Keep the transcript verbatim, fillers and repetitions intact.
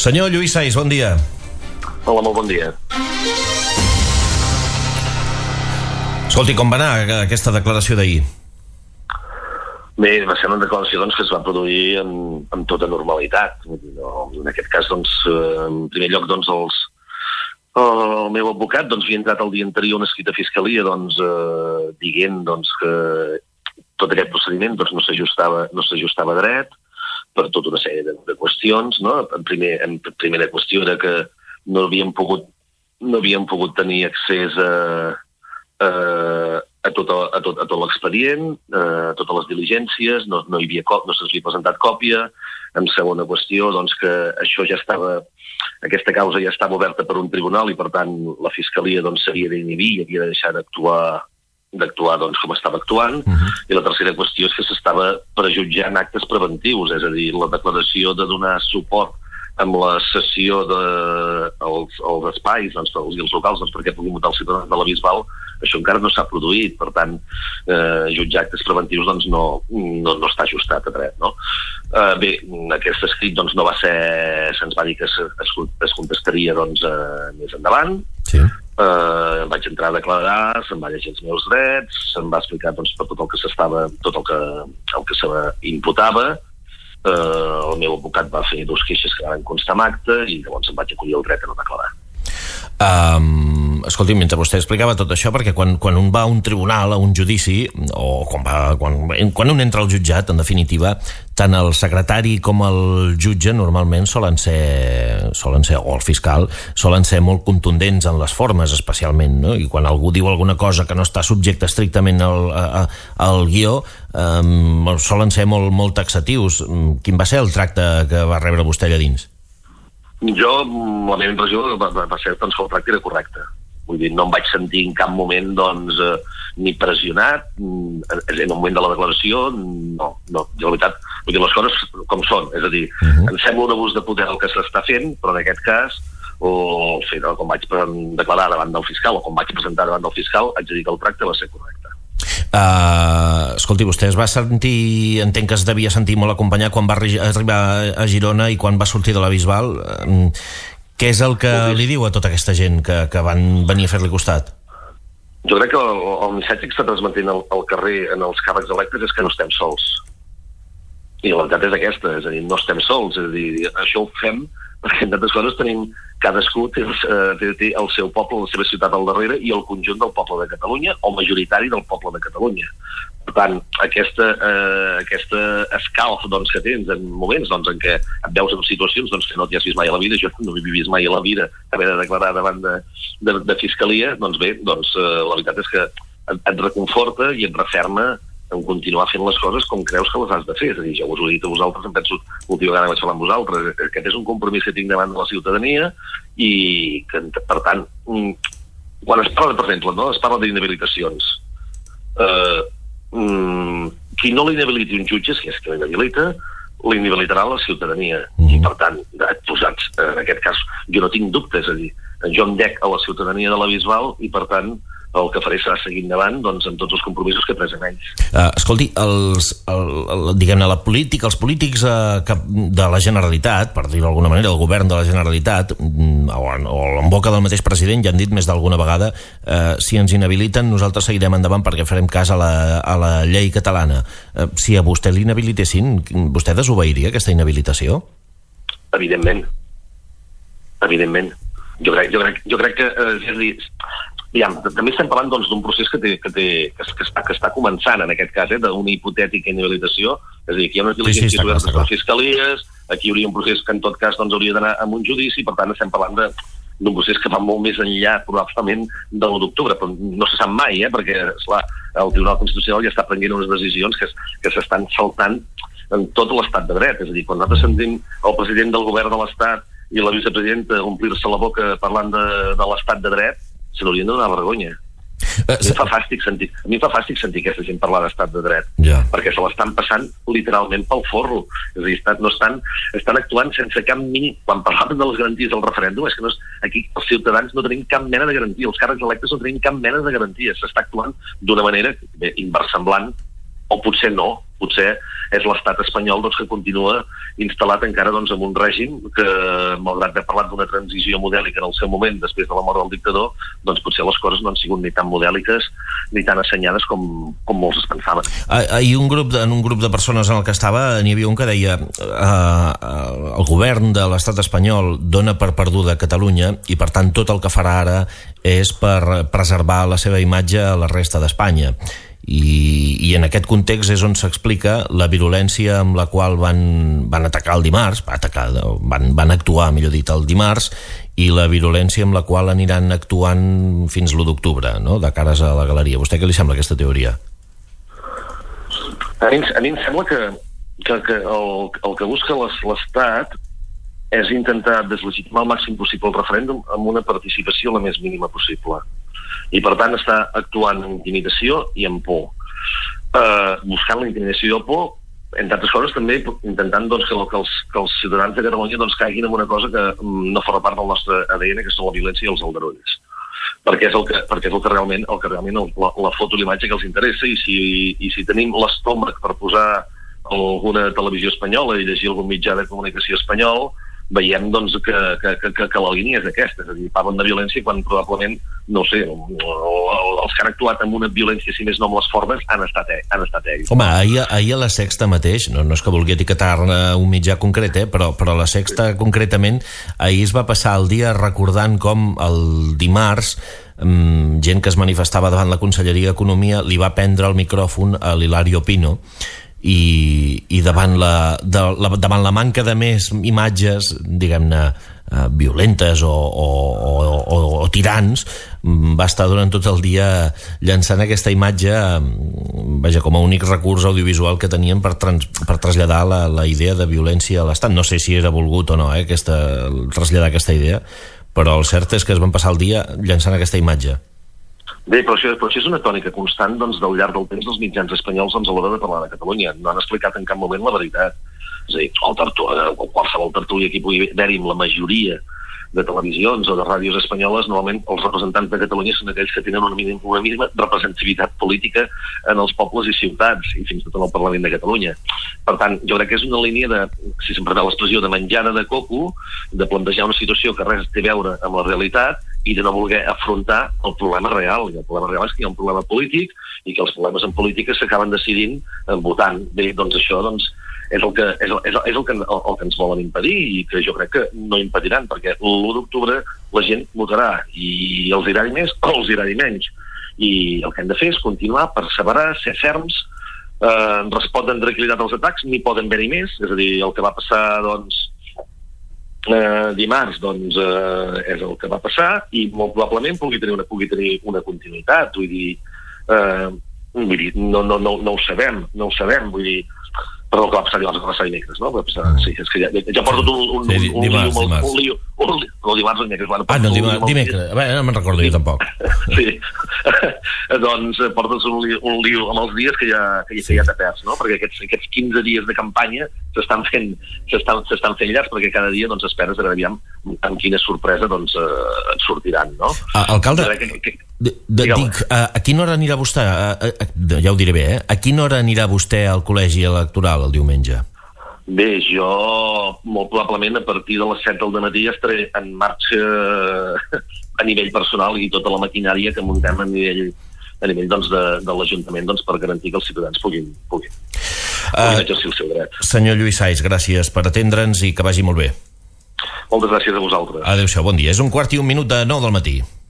Senyor Lluís Sais, bon dia. Hola, molt bon dia. Escolti, com va anar aquesta declaració d'ahir? Bé, va ser una declaració doncs, que es va produir amb, amb tota normalitat. No, en aquest cas, doncs, en primer lloc, doncs, els, el meu advocat doncs, havia entrat el dia anterior un escrit a Fiscalia doncs, eh, dient doncs, que tot aquest procediment doncs, no s'ajustava no s'ajustava a dret per tota una sèrie de, de qüestions. No? En, primer, en primera qüestió era que no havíem pogut, no havíem pogut tenir accés a, a, a tot, a tot, a tot l'expedient, a totes les diligències, no, no, hi havia cop, no se'ns havia presentat còpia. En segona qüestió, doncs, que això ja estava, aquesta causa ja estava oberta per un tribunal i, per tant, la Fiscalia doncs, s'havia d'inhibir i havia de deixar d'actuar d'actuar doncs, com estava actuant. Uh-huh. I la tercera qüestió és que s'estava prejutjant actes preventius, és a dir, la declaració de donar suport amb la cessió dels de, espais doncs, i els locals doncs, perquè puguin votar els ciutadans de la Bisbal, això encara no s'ha produït. Per tant, eh, jutjar actes preventius doncs, no, no, no està ajustat a dret. No? Eh, bé, aquest escrit doncs, no va ser... Se'ns va dir que es, es contestaria doncs, eh, més endavant. Sí. Eh, vaig entrar a declarar, se'm va llegir els meus drets, se'm va explicar doncs, per tot el que s'estava, tot el que, el que se imputava. Uh, el meu advocat va fer dos queixes que van constar amb acte i llavors em vaig acollir el dret a no declarar. Um, escolti, mentre vostè explicava tot això, perquè quan, quan un va a un tribunal, a un judici, o quan, va, quan, quan un entra al jutjat, en definitiva, tant el secretari com el jutge normalment solen ser, solen ser, o el fiscal, solen ser molt contundents en les formes, especialment, no? I quan algú diu alguna cosa que no està subjecte estrictament al, a, al guió, um, solen ser molt, molt taxatius. Quin va ser el tracte que va rebre vostè allà dins? Jo, la meva impressió va, va ser doncs, que el tracte era correcte. Vull dir, no em vaig sentir en cap moment doncs, eh, ni pressionat. En el moment de la declaració, no. no. Jo, la veritat, vull dir, les coses com són. És a dir, uh-huh. Em sembla un abús de poder el que s'està fent, però en aquest cas, o fer, no, com vaig declarar davant del fiscal, o com vaig presentar davant del fiscal, haig de dir que el tracte va ser correcte. Uh, escolti, vostè es va sentir, entenc que es devia sentir molt acompanyat quan va arribar a Girona i quan va sortir de la Bisbal. Uh, què és el que li diu a tota aquesta gent que, que van venir a fer-li costat? Jo crec que el, el missatge que està transmetent al, al carrer en els càrrecs electes és que no estem sols. I la veritat és aquesta, és a dir, no estem sols, és a dir, això ho fem perquè en tantes coses tenim, cadascú té, té, té el seu poble, la seva ciutat al darrere i el conjunt del poble de Catalunya o majoritari del poble de Catalunya. Per tant, aquesta, eh, aquesta escalf doncs, que tens en moments doncs, en què et veus en situacions doncs, que no t'hi has vist mai a la vida, jo no m'he vist mai a la vida haver de declarar davant de, de, de Fiscalia, doncs bé, doncs, eh, la veritat és que et, et reconforta i et referma en continuar fent les coses com creus que les has de fer. És a dir, ja us ho he dit a vosaltres, em penso l'última vegada que vaig parlar amb vosaltres, aquest és un compromís que tinc davant de la ciutadania i que, per tant, quan es parla, per exemple, no? Es parla d'inhabilitacions. Eh, qui no l'inhabiliti un jutge, si és que l'inhabilita, l'inhabilitarà la ciutadania. I, per tant, posats, en aquest cas, jo no tinc dubtes, és a dir, jo em dec a la ciutadania de la Bisbal i, per tant, el que faré serà seguir endavant doncs, amb tots els compromisos que he pres amb ells. Uh, escolti, els, el, el, diguem-ne, la política, els polítics uh, que, de la Generalitat, per dir-ho d'alguna manera, el govern de la Generalitat, mm, o, en, o en boca del mateix president, ja han dit més d'alguna vegada, uh, si ens inhabiliten, nosaltres seguirem endavant perquè farem cas a la, a la llei catalana. Uh, si a vostè l'inhabilitessin, vostè desobeiria aquesta inhabilitació? Evidentment. Evidentment. Jo crec, jo crec, jo crec que... Eh, és a dir, ja, també estem parlant doncs, d'un procés que, té, que, té, que, que, està, que està començant, en aquest cas, eh, d'una hipotètica inhabilitació. És a dir, aquí hi ha unes diligències sí, sí, obertes per fiscalies, aquí hi hauria un procés que en tot cas doncs, hauria d'anar a un judici, per tant estem parlant de, d'un procés que va molt més enllà, probablement, de l'u d'octubre, però no se sap mai, eh, perquè, esclar, el Tribunal Constitucional ja està prenent unes decisions que, que s'estan saltant en tot l'estat de dret. És a dir, quan nosaltres sentim el president del govern de l'Estat i la vicepresidenta omplir-se la boca parlant de, de l'estat de dret, se n'haurien de donar vergonya. A mi, fa fàstic sentir, a mi fa fàstic sentir aquesta gent parlar d'estat de dret, yeah. perquè se l'estan passant literalment pel forro. És a dir, estan, no estan, estan actuant sense cap mínim... Quan parlaven de les garanties del referèndum, és que no és, aquí els ciutadans no tenim cap mena de garantia, els càrrecs electes no tenim cap mena de garantia. S'està actuant d'una manera bé, inversemblant o potser no, potser és l'estat espanyol doncs, que continua instal·lat encara doncs, en un règim que, malgrat haver parlat d'una transició modèlica en el seu moment, després de la mort del dictador, doncs potser les coses no han sigut ni tan modèliques ni tan assenyades com, com molts es pensaven. Ahir un grup de, en un grup de persones en el que estava n'hi havia un que deia eh, el govern de l'estat espanyol dona per perduda Catalunya i per tant tot el que farà ara és per preservar la seva imatge a la resta d'Espanya. I, i en aquest context és on s'explica la virulència amb la qual van, van atacar el dimarts, atacar, van, van actuar, millor dit, el dimarts, i la virulència amb la qual aniran actuant fins l'u d'octubre, no?, de cares a la galeria. A vostè què li sembla aquesta teoria? A mi, a mi em sembla que, que, que el, el que busca l'Estat és intentar deslegitimar al màxim possible el referèndum amb una participació la més mínima possible. I per tant està actuant en intimidació i en por. Eh, buscant la intimidació i el por, entre altres coses també intentant doncs, que, que, els, que els ciutadans de Catalunya doncs, caiguin en una cosa que no forma part del nostre A D N, que són la violència i els aldarulls. Perquè és el que, perquè és el que realment, el que realment el, la, la foto i l'imatge que els interessa, i si, i si tenim l'estómac per posar alguna televisió espanyola i llegir algun mitjà de comunicació espanyol, veiem doncs, que, que, que, que la línia és aquesta, és a dir, parlen de violència quan probablement, no sé, els que han actuat amb una violència, si més no amb les formes, han estat, han estat ells. Home, ahir, ahir a la Sexta mateix, no, no és que vulgui etiquetar un mitjà concret, eh, però, però a la Sexta concretament, ahir es va passar el dia recordant com el dimarts um, gent que es manifestava davant la Conselleria d'Economia li va prendre el micròfon a l'Hilario Pino, i, i davant, la, de, la, davant la manca de més imatges, diguem-ne, eh, violentes o, o, o, o tirants, va estar durant tot el dia llançant aquesta imatge, vaja, com a únic recurs audiovisual que tenien per, trans, per traslladar la, la idea de violència a l'Estat. No sé si era volgut o no, eh, aquesta, traslladar aquesta idea, però el cert és que es van passar el dia llançant aquesta imatge. Bé, però això, però això és una tònica constant doncs, del llarg del temps dels mitjans espanyols doncs, a l'hora de parlar de Catalunya. No han explicat en cap moment la veritat. És a dir, el tertu, qualsevol tertúlia que hi pugui haver-hi amb la majoria de televisions o de ràdios espanyoles, normalment els representants de Catalunya són aquells que tenen una mínima, una mínima representativitat política en els pobles i ciutats, i fins i tot en el Parlament de Catalunya. Per tant, jo crec que és una línia de, si se'm permet l'expressió, de menjada de coco, de plantejar una situació que res té a veure amb la realitat i de no voler afrontar el problema real. I el problema real és que hi ha un problema polític i que els problemes en política s'acaben decidint votant. Bé, doncs això doncs, és el que, és el, és el, és el que, el, el que ens volen impedir i que jo crec que no impediran, perquè l'u d'octubre la gent votarà i els agradi més o els agradi menys. I el que hem de fer és continuar, perseverar, ser ferms, eh, respondre amb tranquil·litat als atacs, n'hi poden haver-hi més, és a dir, el que va passar doncs, eh, dimarts doncs, eh, és el que va passar i molt probablement pugui tenir una, pugui tenir una continuïtat, vull dir, eh, vull dir no, no, no, no ho sabem, no ho sabem, vull dir, però el que va passar dimarts va passar dimecres, no? Passar, sí, és que ja, ja porto un, un, sí, un, dimarts, un, dimarts. un lío, un lío, no dimarts o dimecres. Bueno, ah, no, dimarts, dimecres, bé, no me'n recordo jo tampoc. Sí, doncs portes un lío, un lío amb els dies que ja, que ja, que ja t'ha perds, no? Perquè aquests, aquests quinze dies de campanya s'estan fent, s'estan, s'estan fent llargs perquè cada dia doncs, esperes a veure aviam amb quina sorpresa doncs, eh, et sortiran, no? Ah, alcalde, que, que, de, de, dic, a, a quina hora anirà vostè, a, a, a, ja ho diré bé, eh? A quina hora anirà vostè al col·legi electoral el diumenge? Bé, jo molt probablement a partir de les set del matí ja estaré en marxa a nivell personal i tota la maquinària que muntem a nivell, a nivell doncs, de, de l'Ajuntament doncs, per garantir que els ciutadans puguin, puguin, puguin uh, exercir el seu dret. Senyor Lluís Sais, gràcies per atendre'ns i que vagi molt bé. Moltes gràcies a vosaltres. Adéu-siau, bon dia. És un quart i un minut de nou del matí.